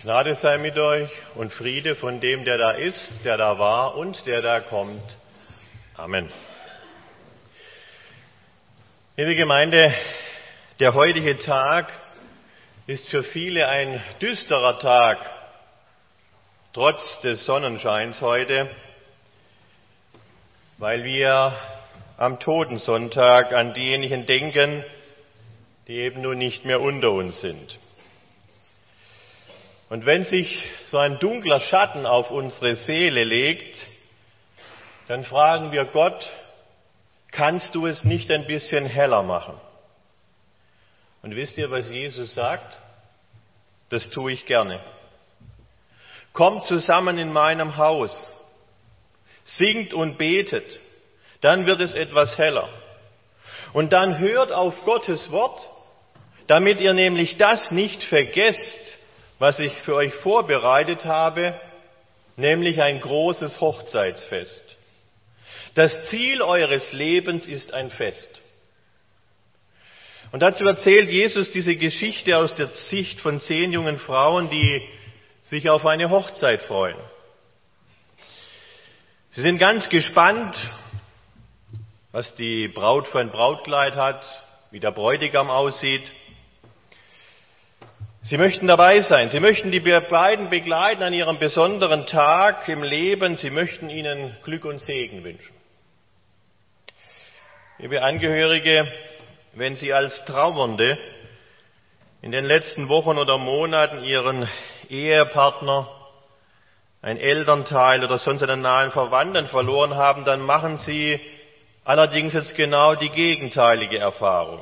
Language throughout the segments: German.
Gnade sei mit euch und Friede von dem, der da ist, der da war und der da kommt. Amen. Liebe Gemeinde, der heutige Tag ist für viele ein düsterer Tag, trotz des Sonnenscheins heute, weil wir am Totensonntag an diejenigen denken, die eben nun nicht mehr unter uns sind. Und wenn sich so ein dunkler Schatten auf unsere Seele legt, dann fragen wir Gott, kannst du es nicht ein bisschen heller machen? Und wisst ihr, was Jesus sagt? Das tue ich gerne. Kommt zusammen in meinem Haus, singt und betet, dann wird es etwas heller. Und dann hört auf Gottes Wort, damit ihr nämlich das nicht vergesst, was ich für euch vorbereitet habe, nämlich ein großes Hochzeitsfest. Das Ziel eures Lebens ist ein Fest. Und dazu erzählt Jesus diese Geschichte aus der Sicht von 10 jungen Frauen, die sich auf eine Hochzeit freuen. Sie sind ganz gespannt, was die Braut für ein Brautkleid hat, wie der Bräutigam aussieht. Sie möchten dabei sein, sie möchten die beiden begleiten an ihrem besonderen Tag im Leben, sie möchten ihnen Glück und Segen wünschen. Liebe Angehörige, wenn Sie als Trauernde in den letzten Wochen oder Monaten Ihren Ehepartner, ein Elternteil oder sonst einen nahen Verwandten verloren haben, dann machen Sie allerdings jetzt genau die gegenteilige Erfahrung.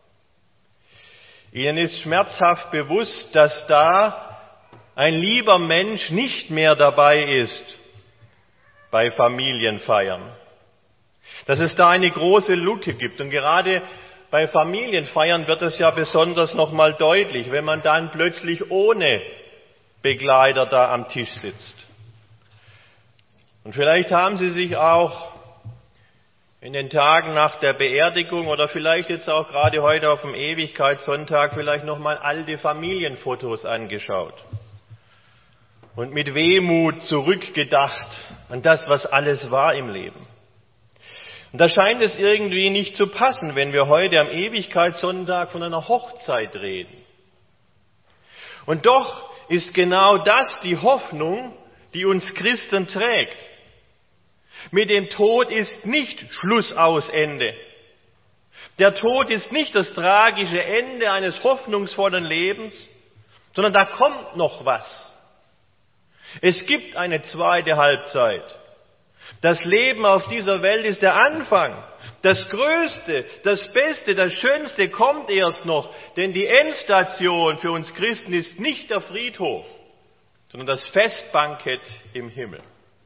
Ihnen ist schmerzhaft bewusst, dass da ein lieber Mensch nicht mehr dabei ist bei Familienfeiern. Dass es da eine große Lücke gibt. Und gerade bei Familienfeiern wird es ja besonders nochmal deutlich, wenn man dann plötzlich ohne Begleiter da am Tisch sitzt. Und vielleicht haben Sie sich auch in den Tagen nach der Beerdigung oder vielleicht jetzt auch gerade heute auf dem Ewigkeitssonntag vielleicht nochmal alte Familienfotos angeschaut und mit Wehmut zurückgedacht an das, was alles war im Leben. Und da scheint es irgendwie nicht zu passen, wenn wir heute am Ewigkeitssonntag von einer Hochzeit reden. Und doch ist genau das die Hoffnung, die uns Christen trägt. Mit dem Tod ist nicht Schluss aus Ende. Der Tod ist nicht das tragische Ende eines hoffnungsvollen Lebens, sondern da kommt noch was. Es gibt eine zweite Halbzeit. Das Leben auf dieser Welt ist der Anfang. Das Größte, das Beste, das Schönste kommt erst noch, denn die Endstation für uns Christen ist nicht der Friedhof, sondern das Festbankett im Himmel.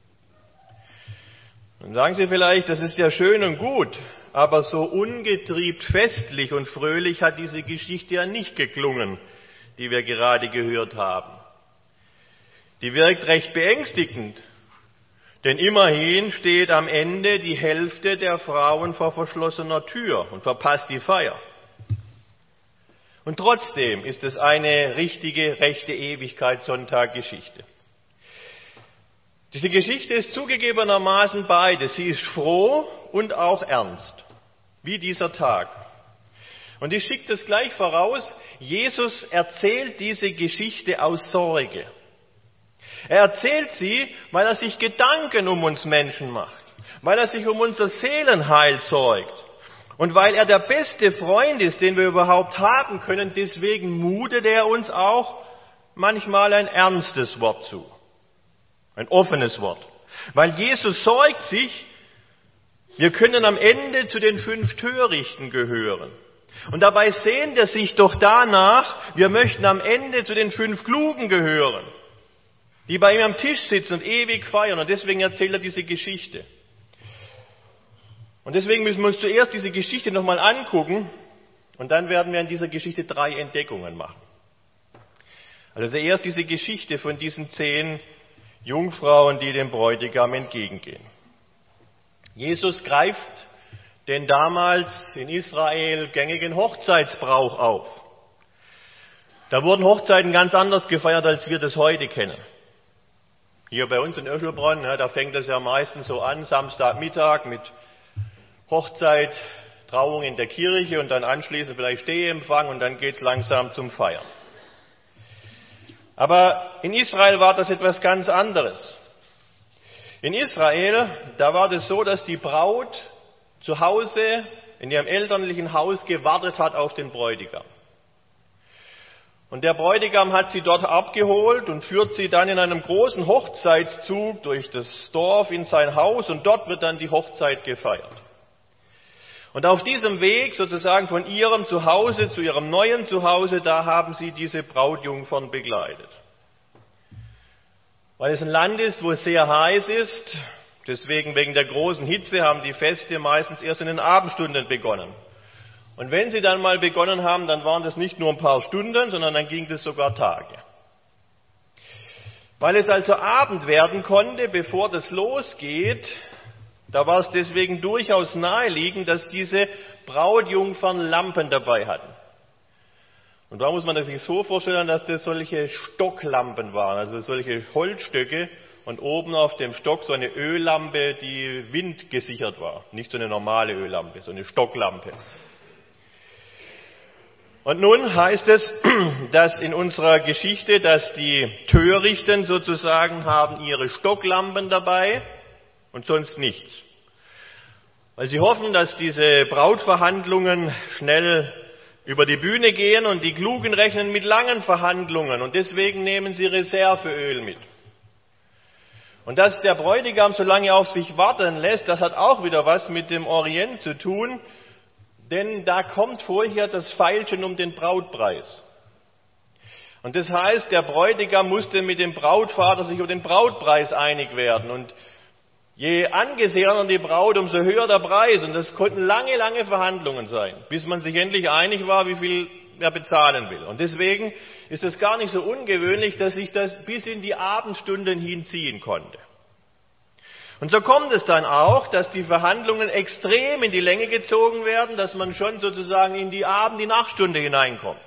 Dann sagen Sie vielleicht, das ist ja schön und gut, aber so ungetriebt festlich und fröhlich hat diese Geschichte ja nicht geklungen, die wir gerade gehört haben. Die wirkt recht beängstigend, denn immerhin steht am Ende die Hälfte der Frauen vor verschlossener Tür und verpasst die Feier. Und trotzdem ist es eine richtige, rechte Ewigkeitssonntag-Geschichte. Diese Geschichte ist zugegebenermaßen beides. Sie ist froh und auch ernst, wie dieser Tag. Und ich schicke das gleich voraus, Jesus erzählt diese Geschichte aus Sorge. Er erzählt sie, weil er sich Gedanken um uns Menschen macht, weil er sich um unser Seelenheil sorgt und weil er der beste Freund ist, den wir überhaupt haben können. Deswegen mutet er uns auch manchmal ein ernstes Wort zu. Ein offenes Wort. Weil Jesus sorgt sich, wir können am Ende zu den 5 Törichten gehören. Und dabei sehnt er sich doch danach, wir möchten am Ende zu den 5 Klugen gehören, die bei ihm am Tisch sitzen und ewig feiern. Und deswegen erzählt er diese Geschichte. Und deswegen müssen wir uns zuerst diese Geschichte nochmal angucken und dann werden wir in dieser Geschichte 3 Entdeckungen machen. Also zuerst diese Geschichte von diesen 10 Jungfrauen, die dem Bräutigam entgegengehen. Jesus greift den damals in Israel gängigen Hochzeitsbrauch auf. Da wurden Hochzeiten ganz anders gefeiert, als wir das heute kennen. Hier bei uns in Öschelbronn, da fängt es ja meistens so an, Samstagmittag mit Hochzeit, Trauung in der Kirche und dann anschließend vielleicht Steheempfang und dann geht's langsam zum Feiern. Aber in Israel war das etwas ganz anderes. In Israel, da war das so, dass die Braut zu Hause in ihrem elterlichen Haus gewartet hat auf den Bräutigam. Und der Bräutigam hat sie dort abgeholt und führt sie dann in einem großen Hochzeitszug durch das Dorf in sein Haus und dort wird dann die Hochzeit gefeiert. Und auf diesem Weg sozusagen von ihrem Zuhause zu ihrem neuen Zuhause, da haben sie diese Brautjungfern begleitet. Weil es ein Land ist, wo es sehr heiß ist, deswegen wegen der großen Hitze haben die Feste meistens erst in den Abendstunden begonnen. Und wenn sie dann mal begonnen haben, dann waren das nicht nur ein paar Stunden, sondern dann ging das sogar Tage. Weil es also Abend werden konnte, bevor das losgeht, da war es deswegen durchaus naheliegend, dass diese Brautjungfern Lampen dabei hatten. Und da muss man sich so vorstellen, dass das solche Stocklampen waren, also solche Holzstöcke und oben auf dem Stock so eine Öllampe, die windgesichert war. Nicht so eine normale Öllampe, so eine Stocklampe. Und nun heißt es, dass in unserer Geschichte, dass die Törichten sozusagen haben ihre Stocklampen dabei und sonst nichts. Weil sie hoffen, dass diese Brautverhandlungen schnell über die Bühne gehen und die Klugen rechnen mit langen Verhandlungen und deswegen nehmen sie Reserveöl mit. Und dass der Bräutigam so lange auf sich warten lässt, das hat auch wieder was mit dem Orient zu tun, denn da kommt vorher das Feilschen um den Brautpreis. Und das heißt, der Bräutigam musste mit dem Brautvater sich über den Brautpreis einig werden. Und je angesehener die Braut, umso höher der Preis. Und das konnten lange, lange Verhandlungen sein, bis man sich endlich einig war, wie viel er bezahlen will. Und deswegen ist es gar nicht so ungewöhnlich, dass sich das bis in die Abendstunden hinziehen konnte. Und so kommt es dann auch, dass die Verhandlungen extrem in die Länge gezogen werden, dass man schon sozusagen in die die Nachtstunde hineinkommt.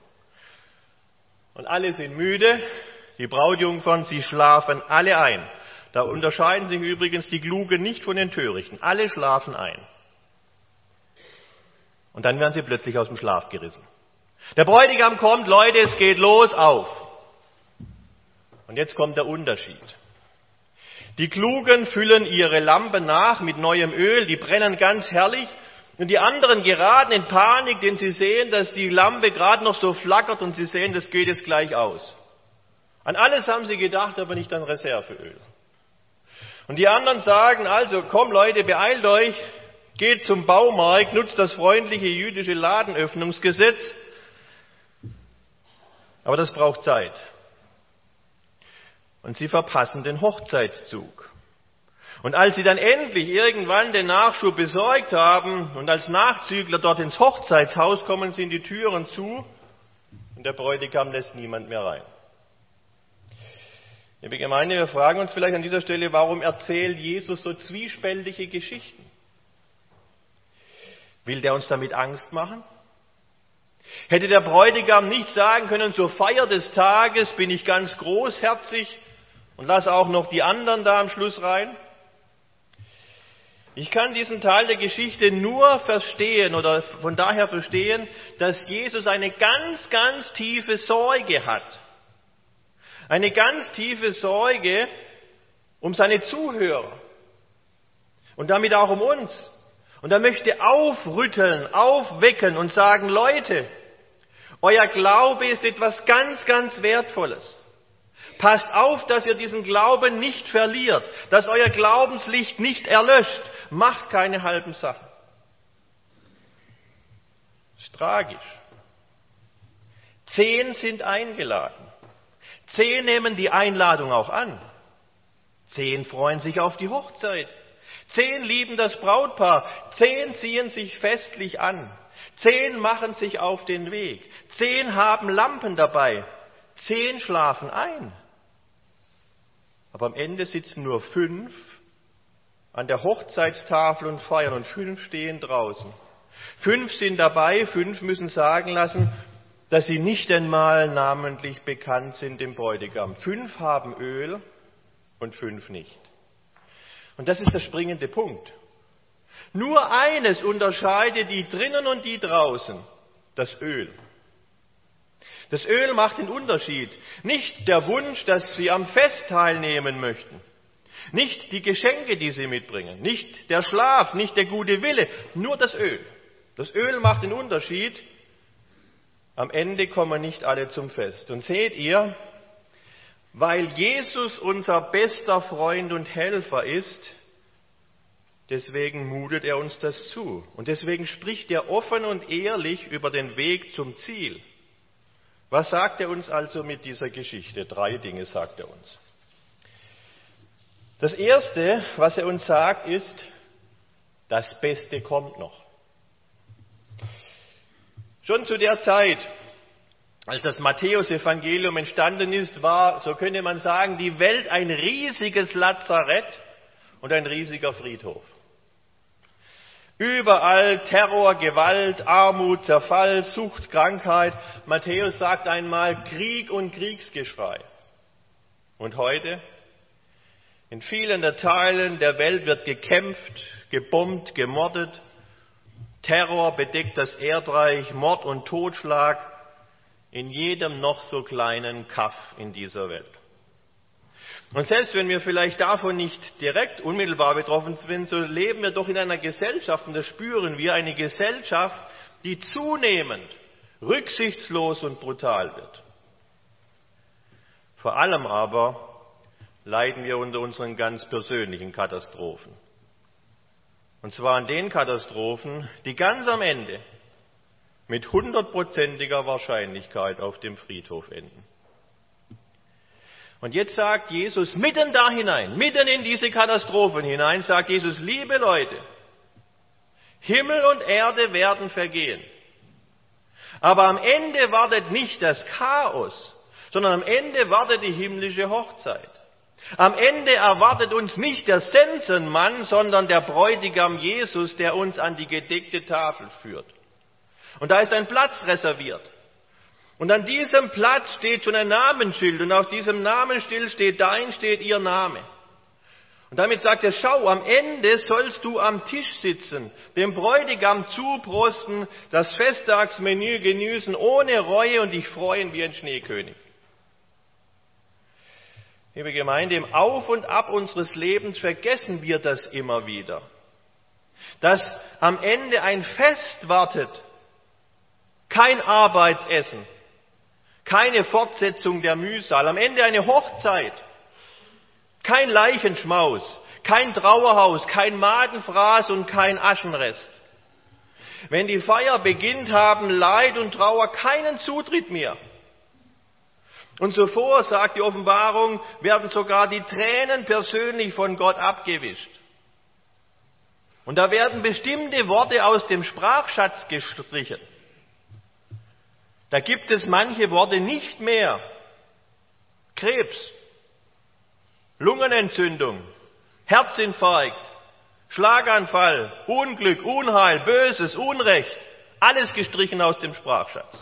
Und alle sind müde, die Brautjungfern, sie schlafen alle ein. Da unterscheiden sich übrigens die Klugen nicht von den Törichten. Alle schlafen ein. Und dann werden sie plötzlich aus dem Schlaf gerissen. Der Bräutigam kommt, Leute, es geht los, auf. Und jetzt kommt der Unterschied. Die Klugen füllen ihre Lampen nach mit neuem Öl, die brennen ganz herrlich. Und die anderen geraten in Panik, denn sie sehen, dass die Lampe gerade noch so flackert und sie sehen, das geht jetzt gleich aus. An alles haben sie gedacht, aber nicht an Reserveöl. Und die anderen sagen, also komm Leute, beeilt euch, geht zum Baumarkt, nutzt das freundliche jüdische Ladenöffnungsgesetz. Aber das braucht Zeit. Und sie verpassen den Hochzeitszug. Und als sie dann endlich irgendwann den Nachschub besorgt haben und als Nachzügler dort ins Hochzeitshaus kommen, sind die Türen zu und der Bräutigam lässt niemand mehr rein. Liebe Gemeinde, wir fragen uns vielleicht an dieser Stelle, warum erzählt Jesus so zwiespältige Geschichten? Will der uns damit Angst machen? Hätte der Bräutigam nicht sagen können, zur Feier des Tages bin ich ganz großherzig und lasse auch noch die anderen da am Schluss rein? Ich kann diesen Teil der Geschichte nur verstehen oder von daher verstehen, dass Jesus eine ganz, ganz tiefe Sorge hat. Eine ganz tiefe Sorge um seine Zuhörer und damit auch um uns. Und er möchte aufrütteln, aufwecken und sagen, Leute, euer Glaube ist etwas ganz, ganz Wertvolles. Passt auf, dass ihr diesen Glauben nicht verliert, dass euer Glaubenslicht nicht erlöscht. Macht keine halben Sachen. Das ist tragisch. 10 sind eingeladen. 10 nehmen die Einladung auch an. 10 freuen sich auf die Hochzeit. 10 lieben das Brautpaar. 10 ziehen sich festlich an. 10 machen sich auf den Weg. 10 haben Lampen dabei. 10 schlafen ein. Aber am Ende sitzen nur 5 an der Hochzeitstafel und feiern und 5 stehen draußen. 5 sind dabei, 5 müssen sagen lassen, dass sie nicht einmal namentlich bekannt sind dem Bräutigam. 5 haben Öl und 5 nicht. Und das ist der springende Punkt. Nur eines unterscheidet die drinnen und die draußen, das Öl. Das Öl macht den Unterschied. Nicht der Wunsch, dass sie am Fest teilnehmen möchten. Nicht die Geschenke, die sie mitbringen. Nicht der Schlaf, nicht der gute Wille. Nur das Öl. Das Öl macht den Unterschied. Am Ende kommen nicht alle zum Fest. Und seht ihr, weil Jesus unser bester Freund und Helfer ist, deswegen mutet er uns das zu. Und deswegen spricht er offen und ehrlich über den Weg zum Ziel. Was sagt er uns also mit dieser Geschichte? 3 Dinge sagt er uns. Das Erste, was er uns sagt, ist, das Beste kommt noch. Schon zu der Zeit, als das Matthäus-Evangelium entstanden ist, war, so könnte man sagen, die Welt ein riesiges Lazarett und ein riesiger Friedhof. Überall Terror, Gewalt, Armut, Zerfall, Sucht, Krankheit. Matthäus sagt einmal Krieg und Kriegsgeschrei. Und heute? In vielen der Teilen der Welt wird gekämpft, gebombt, gemordet. Terror bedeckt das Erdreich, Mord und Totschlag in jedem noch so kleinen Kaff in dieser Welt. Und selbst wenn wir vielleicht davon nicht direkt unmittelbar betroffen sind, so leben wir doch in einer Gesellschaft, und das spüren wir, eine Gesellschaft, die zunehmend rücksichtslos und brutal wird. Vor allem aber leiden wir unter unseren ganz persönlichen Katastrophen. Und zwar an den Katastrophen, die ganz am Ende mit 100%iger Wahrscheinlichkeit auf dem Friedhof enden. Und jetzt sagt Jesus mitten da hinein, mitten in diese Katastrophen hinein, sagt Jesus, liebe Leute, Himmel und Erde werden vergehen. Aber am Ende wartet nicht das Chaos, sondern am Ende wartet die himmlische Hochzeit. Am Ende erwartet uns nicht der Sensenmann, sondern der Bräutigam Jesus, der uns an die gedeckte Tafel führt. Und da ist ein Platz reserviert. Und an diesem Platz steht schon ein Namensschild. Und auf diesem Namensschild steht ihr Name. Und damit sagt er, schau, am Ende sollst du am Tisch sitzen, dem Bräutigam zuprosten, das Festtagsmenü genießen, ohne Reue und dich freuen wie ein Schneekönig. Liebe Gemeinde, im Auf und Ab unseres Lebens vergessen wir das immer wieder. Dass am Ende ein Fest wartet, kein Arbeitsessen, keine Fortsetzung der Mühsal, am Ende eine Hochzeit, kein Leichenschmaus, kein Trauerhaus, kein Magenfraß und kein Aschenrest. Wenn die Feier beginnt, haben Leid und Trauer keinen Zutritt mehr. Und zuvor, sagt die Offenbarung, werden sogar die Tränen persönlich von Gott abgewischt. Und da werden bestimmte Worte aus dem Sprachschatz gestrichen. Da gibt es manche Worte nicht mehr. Krebs, Lungenentzündung, Herzinfarkt, Schlaganfall, Unglück, Unheil, Böses, Unrecht, alles gestrichen aus dem Sprachschatz.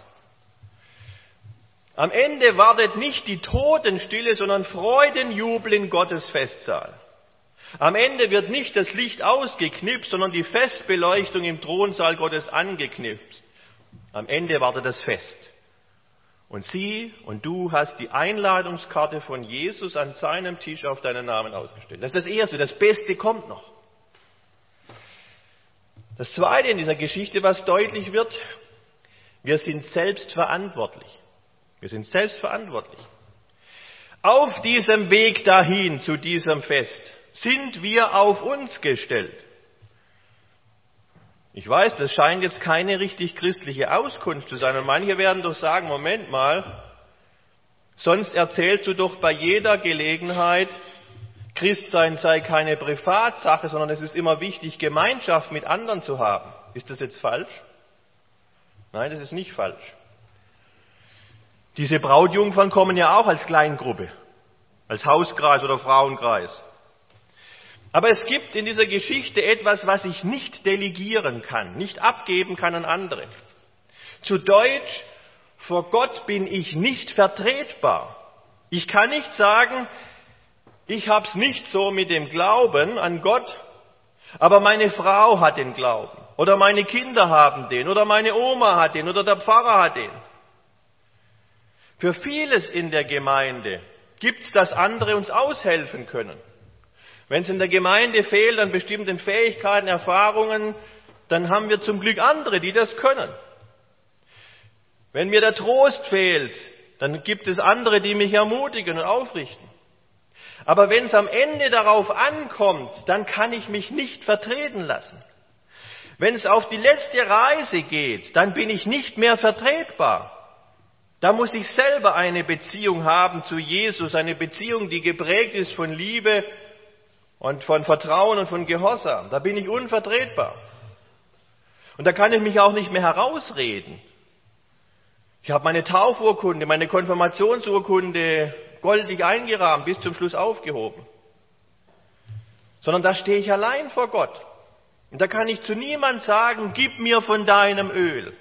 Am Ende wartet nicht die Totenstille, sondern Freudenjubel in Gottes Festsaal. Am Ende wird nicht das Licht ausgeknipst, sondern die Festbeleuchtung im Thronsaal Gottes angeknipst. Am Ende wartet das Fest. Und sie und du hast die Einladungskarte von Jesus an seinem Tisch auf deinen Namen ausgestellt. Das ist das Erste, das Beste kommt noch. Das Zweite in dieser Geschichte, was deutlich wird, wir sind selbst verantwortlich. Wir sind selbst verantwortlich. Auf diesem Weg dahin zu diesem Fest sind wir auf uns gestellt. Ich weiß, das scheint jetzt keine richtig christliche Auskunft zu sein. Und manche werden doch sagen, Moment mal, sonst erzählst du doch bei jeder Gelegenheit, Christsein sei keine Privatsache, sondern es ist immer wichtig, Gemeinschaft mit anderen zu haben. Ist das jetzt falsch? Nein, das ist nicht falsch. Diese Brautjungfern kommen ja auch als Kleingruppe, als Hauskreis oder Frauenkreis. Aber es gibt in dieser Geschichte etwas, was ich nicht delegieren kann, nicht abgeben kann an andere. Zu Deutsch, Vor Gott bin ich nicht vertretbar. Ich kann nicht sagen, ich hab's nicht so mit dem Glauben an Gott, aber meine Frau hat den Glauben. Oder meine Kinder haben den. Oder meine Oma hat den. Oder der Pfarrer hat den. Für vieles in der Gemeinde gibt's, dass andere uns aushelfen können. Wenn es in der Gemeinde fehlt an bestimmten Fähigkeiten, Erfahrungen, dann haben wir zum Glück andere, die das können. Wenn mir der Trost fehlt, dann gibt es andere, die mich ermutigen und aufrichten. Aber wenn es am Ende darauf ankommt, dann kann ich mich nicht vertreten lassen. Wenn es auf die letzte Reise geht, dann bin ich nicht mehr vertretbar. Da muss ich selber eine Beziehung haben zu Jesus, eine Beziehung, die geprägt ist von Liebe und von Vertrauen und von Gehorsam. Da bin ich unvertretbar. Und da kann ich mich auch nicht mehr herausreden. Ich habe meine Taufurkunde, meine Konfirmationsurkunde goldig eingerahmt, bis zum Schluss aufgehoben. Sondern da stehe ich allein vor Gott. Und da kann ich zu niemand sagen, gib mir von deinem Öl.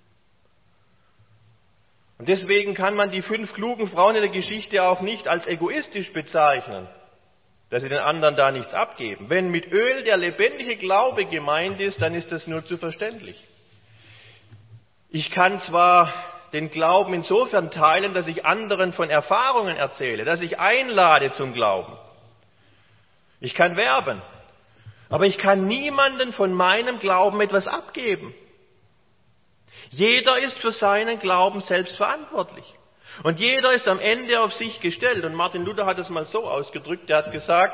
Und deswegen kann man die 5 klugen Frauen in der Geschichte auch nicht als egoistisch bezeichnen, dass sie den anderen da nichts abgeben. Wenn mit Öl der lebendige Glaube gemeint ist, dann ist das nur zu verständlich. Ich kann zwar den Glauben insofern teilen, dass ich anderen von Erfahrungen erzähle, dass ich einlade zum Glauben. Ich kann werben, aber ich kann niemanden von meinem Glauben etwas abgeben. Jeder ist für seinen Glauben selbst verantwortlich. Und jeder ist am Ende auf sich gestellt. Und Martin Luther hat es mal so ausgedrückt, er hat gesagt,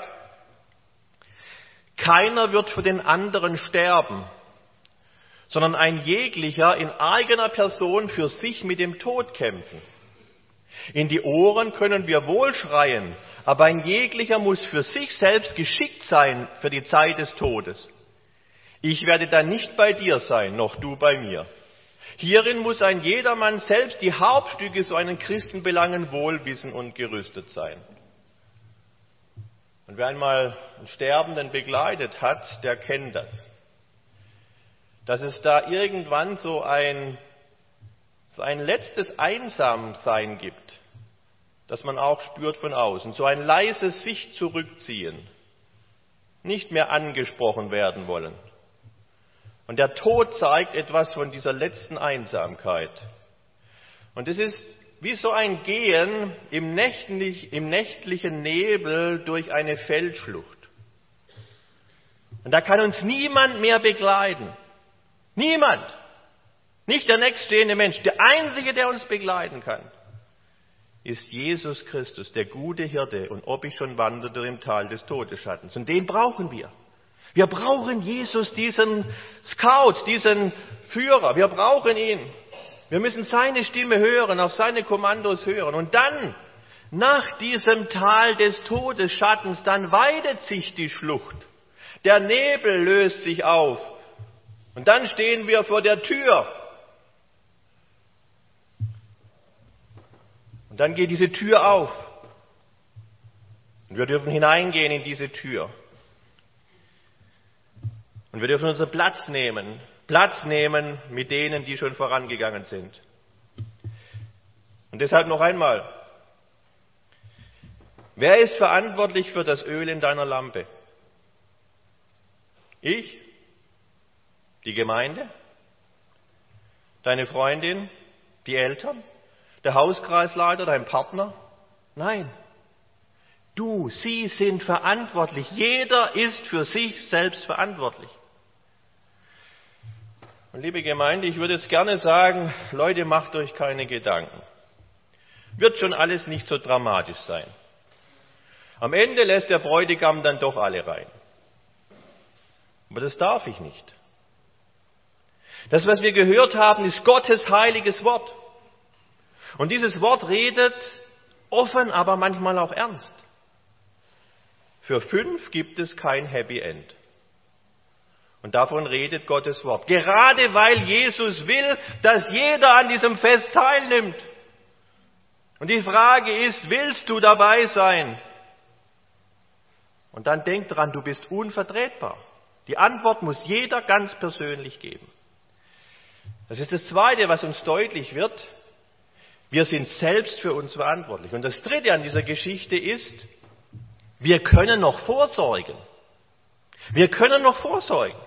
keiner wird für den anderen sterben, sondern ein jeglicher in eigener Person für sich mit dem Tod kämpfen. In die Ohren können wir wohl schreien, aber ein jeglicher muss für sich selbst geschickt sein für die Zeit des Todes. Ich werde dann nicht bei dir sein, noch du bei mir. Hierin muss ein jedermann selbst die Hauptstücke so einen Christenbelangen wohl wissen und gerüstet sein. Und wer einmal einen Sterbenden begleitet hat, der kennt das. Dass es da irgendwann so ein letztes Einsamsein gibt, das man auch spürt von außen, so ein leises sich zurückziehen, nicht mehr angesprochen werden wollen. Und der Tod zeigt etwas von dieser letzten Einsamkeit. Und es ist wie so ein Gehen im nächtlichen Nebel durch eine Feldschlucht. Und da kann uns niemand mehr begleiten. Niemand. Nicht der nächststehende Mensch. Der Einzige, der uns begleiten kann, ist Jesus Christus, der gute Hirte. Und ob ich schon wanderte im Tal des Todesschattens. Und den brauchen wir. Wir brauchen Jesus, diesen Scout, diesen Führer. Wir brauchen ihn. Wir müssen seine Stimme hören, auf seine Kommandos hören. Und dann, nach diesem Tal des Todesschattens, dann weitet sich die Schlucht. Der Nebel löst sich auf. Und dann stehen wir vor der Tür. Und dann geht diese Tür auf. Und wir dürfen hineingehen in diese Tür. Und wir dürfen unseren Platz nehmen mit denen, die schon vorangegangen sind. Und deshalb noch einmal, wer ist verantwortlich für das Öl in deiner Lampe? Ich? Die Gemeinde? Deine Freundin? Die Eltern? Der Hauskreisleiter? Dein Partner? Nein. Du, sie sind verantwortlich. Jeder ist für sich selbst verantwortlich. Und liebe Gemeinde, ich würde jetzt gerne sagen, Leute, macht euch keine Gedanken. Wird schon alles nicht so dramatisch sein. Am Ende lässt der Bräutigam dann doch alle rein. Aber das darf ich nicht. Das, was wir gehört haben, ist Gottes heiliges Wort. Und dieses Wort redet offen, aber manchmal auch ernst. Für 5 gibt es kein Happy End. Und davon redet Gottes Wort. Gerade weil Jesus will, dass jeder an diesem Fest teilnimmt. Und die Frage ist, willst du dabei sein? Und dann denk dran, du bist unvertretbar. Die Antwort muss jeder ganz persönlich geben. Das ist das Zweite, was uns deutlich wird. Wir sind selbst für uns verantwortlich. Und das Dritte an dieser Geschichte ist, wir können noch vorsorgen. Wir können noch vorsorgen.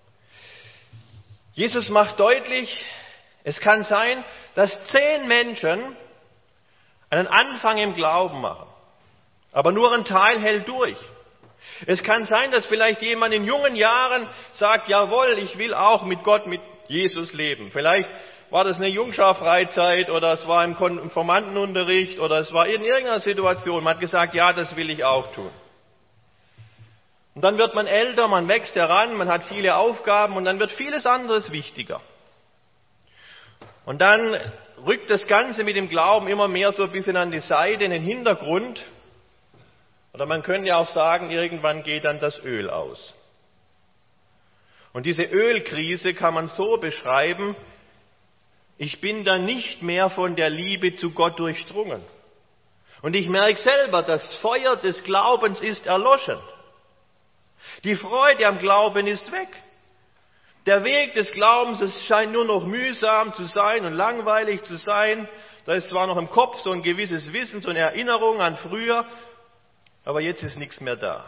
Jesus macht deutlich, es kann sein, dass 10 Menschen einen Anfang im Glauben machen, aber nur ein Teil hält durch. Es kann sein, dass vielleicht jemand in jungen Jahren sagt, jawohl, ich will auch mit Gott, mit Jesus leben. Vielleicht war das eine Jungschar-Freizeit oder es war im Konfirmandenunterricht oder es war in irgendeiner Situation. Man hat gesagt, ja, das will ich auch tun. Und dann wird man älter, man wächst heran, man hat viele Aufgaben und dann wird vieles anderes wichtiger. Und dann rückt das Ganze mit dem Glauben immer mehr so ein bisschen an die Seite, in den Hintergrund. Oder man könnte ja auch sagen, irgendwann geht dann das Öl aus. Und diese Ölkrise kann man so beschreiben, ich bin dann nicht mehr von der Liebe zu Gott durchdrungen. Und ich merke selber, das Feuer des Glaubens ist erloschen. Die Freude am Glauben ist weg. Der Weg des Glaubens, es scheint nur noch mühsam zu sein und langweilig zu sein. Da ist zwar noch im Kopf so ein gewisses Wissen, so eine Erinnerung an früher, aber jetzt ist nichts mehr da.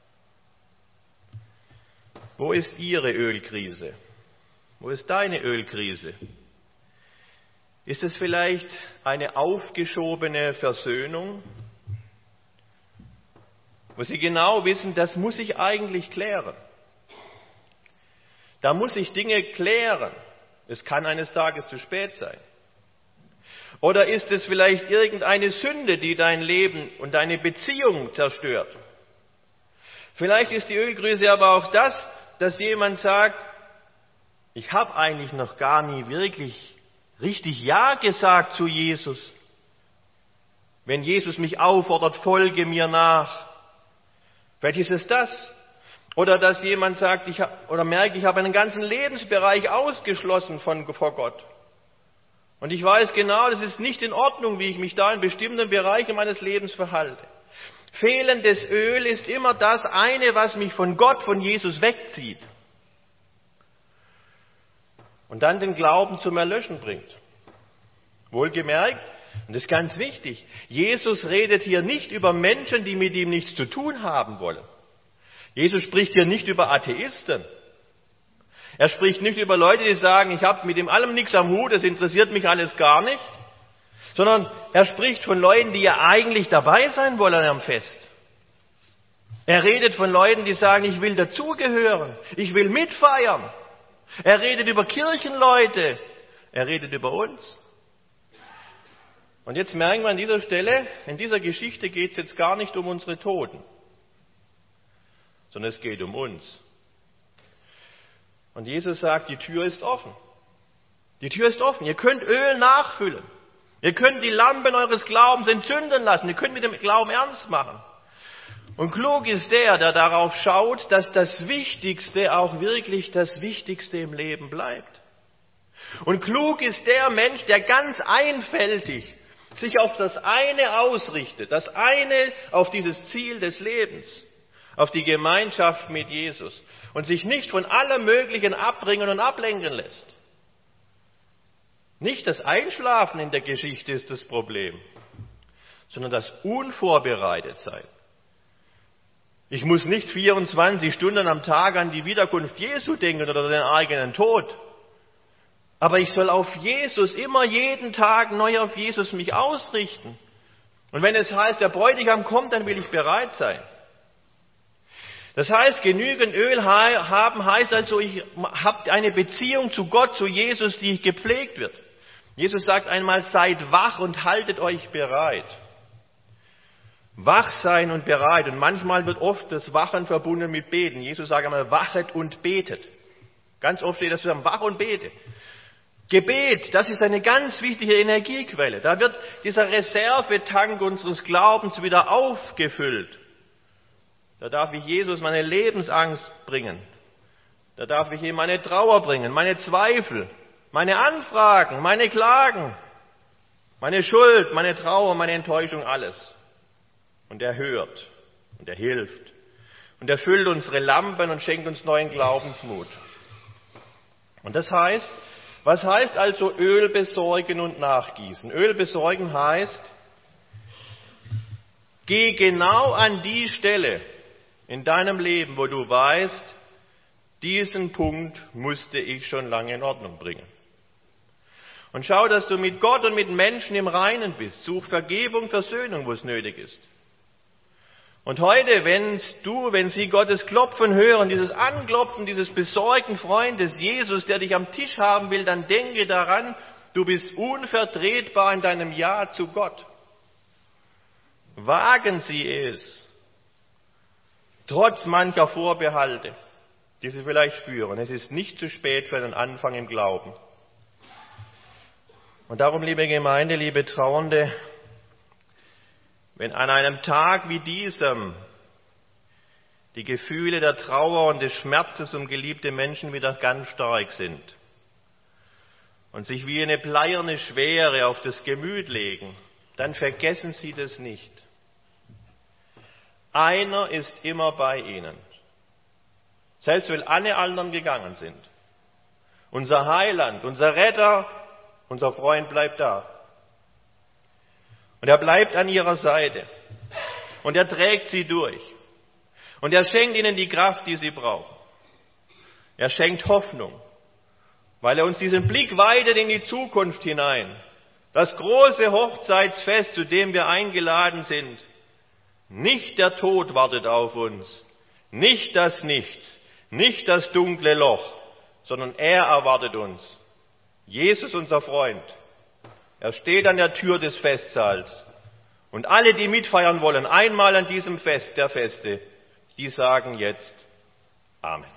Wo ist Ihre Ölkrise? Wo ist deine Ölkrise? Ist es vielleicht eine aufgeschobene Versöhnung, wo Sie genau wissen, das muss ich eigentlich klären? Da muss ich Dinge klären. Es kann eines Tages zu spät sein. Oder ist es vielleicht irgendeine Sünde, die dein Leben und deine Beziehung zerstört? Vielleicht ist die Ölkrise aber auch das, dass jemand sagt, ich habe eigentlich noch gar nie wirklich richtig Ja gesagt zu Jesus. Wenn Jesus mich auffordert, folge mir nach. Vielleicht ist es das. Oder dass jemand sagt, ich habe einen ganzen Lebensbereich ausgeschlossen vor Gott. Und ich weiß genau, das ist nicht in Ordnung, wie ich mich da in bestimmten Bereichen meines Lebens verhalte. Fehlendes Öl ist immer das eine, was mich von Gott, von Jesus wegzieht. Und dann den Glauben zum Erlöschen bringt. Wohlgemerkt, und das ist ganz wichtig, Jesus redet hier nicht über Menschen, die mit ihm nichts zu tun haben wollen. Jesus spricht hier nicht über Atheisten. Er spricht nicht über Leute, die sagen, ich habe mit dem allem nichts am Hut, es interessiert mich alles gar nicht. Sondern er spricht von Leuten, die ja eigentlich dabei sein wollen am Fest. Er redet von Leuten, die sagen, ich will dazugehören, ich will mitfeiern. Er redet über Kirchenleute, er redet über uns. Und jetzt merken wir an dieser Stelle, in dieser Geschichte geht es jetzt gar nicht um unsere Toten, sondern es geht um uns. Und Jesus sagt, die Tür ist offen. Die Tür ist offen. Ihr könnt Öl nachfüllen. Ihr könnt die Lampen eures Glaubens entzünden lassen. Ihr könnt mit dem Glauben ernst machen. Und klug ist der darauf schaut, dass das Wichtigste auch wirklich das Wichtigste im Leben bleibt. Und klug ist der Mensch, der ganz einfältig sich auf das eine ausrichtet, das eine auf dieses Ziel des Lebens, auf die Gemeinschaft mit Jesus und sich nicht von allem Möglichen abbringen und ablenken lässt. Nicht das Einschlafen in der Geschichte ist das Problem, sondern das Unvorbereitetsein. Ich muss nicht 24 Stunden am Tag an die Wiederkunft Jesu denken oder den eigenen Tod. Aber ich soll auf Jesus, immer jeden Tag neu auf Jesus mich ausrichten. Und wenn es heißt, der Bräutigam kommt, dann will ich bereit sein. Das heißt, genügend Öl haben heißt also, ich habe eine Beziehung zu Gott, zu Jesus, die gepflegt wird. Jesus sagt einmal, seid wach und haltet euch bereit. Wach sein und bereit. Und manchmal wird oft das Wachen verbunden mit Beten. Jesus sagt einmal, wachet und betet. Ganz oft steht das zusammen, wach und bete. Gebet, das ist eine ganz wichtige Energiequelle. Da wird dieser Reservetank unseres Glaubens wieder aufgefüllt. Da darf ich Jesus meine Lebensangst bringen. Da darf ich ihm meine Trauer bringen, meine Zweifel, meine Anfragen, meine Klagen, meine Schuld, meine Trauer, meine Enttäuschung, alles. Und er hört und er hilft und er füllt unsere Lampen und schenkt uns neuen Glaubensmut. Und das heißt, Was heißt also Öl besorgen und nachgießen? Öl besorgen heißt, geh genau an die Stelle in deinem Leben, wo du weißt, diesen Punkt musste ich schon lange in Ordnung bringen. Und schau, dass du mit Gott und mit Menschen im Reinen bist. Such Vergebung, Versöhnung, wo es nötig ist. Und heute, wenn sie Gottes Klopfen hören, dieses Anklopfen dieses besorgten Freundes Jesus, der dich am Tisch haben will, dann denke daran, du bist unvertretbar in deinem Ja zu Gott. Wagen Sie es, trotz mancher Vorbehalte, die Sie vielleicht spüren. Es ist nicht zu spät für einen Anfang im Glauben. Und darum, liebe Gemeinde, liebe Trauernde, wenn an einem Tag wie diesem die Gefühle der Trauer und des Schmerzes um geliebte Menschen wieder ganz stark sind und sich wie eine bleierne Schwere auf das Gemüt legen, dann vergessen Sie das nicht. Einer ist immer bei Ihnen, selbst wenn alle anderen gegangen sind. Unser Heiland, unser Retter, unser Freund bleibt da. Und er bleibt an ihrer Seite. Und er trägt sie durch. Und er schenkt ihnen die Kraft, die sie brauchen. Er schenkt Hoffnung, weil er uns diesen Blick weitet in die Zukunft hinein. Das große Hochzeitsfest, zu dem wir eingeladen sind. Nicht der Tod wartet auf uns, nicht das Nichts, nicht das dunkle Loch, sondern er erwartet uns. Jesus, unser Freund. Er steht an der Tür des Festsaals. Und alle, die mitfeiern wollen, einmal an diesem Fest der Feste, die sagen jetzt Amen.